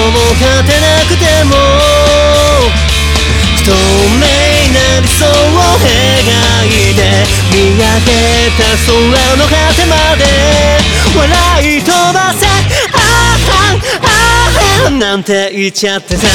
も勝てなくても透明な理想を描いて見上げた空の果てまで笑い飛ばせなんて言っちゃってた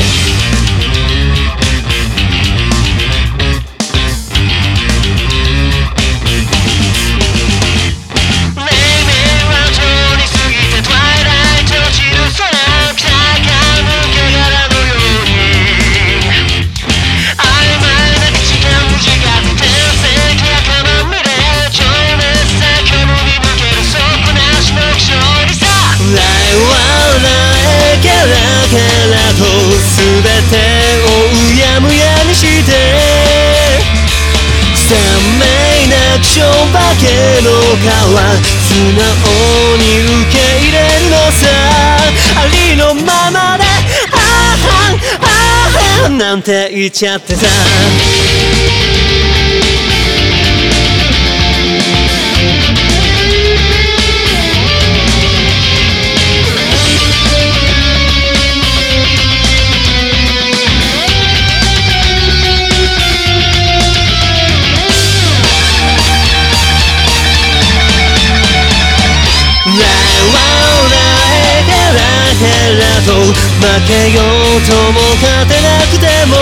と全てをうやむやにして鮮明な気象化けの川素直に受け入れるのさありのままでなんて言っちゃってたと負けようとも勝てなくても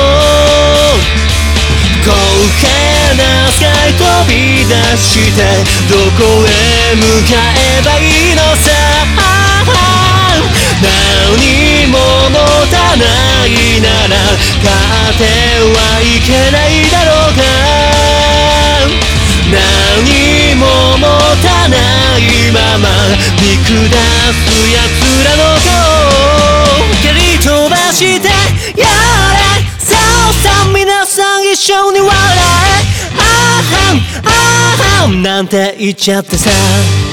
公平なスカイ飛び出してどこへ向かえばいいのさ何も持たないなら勝ってはいけないだろうか何も持たないまま見下す奴らの顔蹴り飛ばしてやれさあ皆さん一緒に笑えなんて言っちゃってさ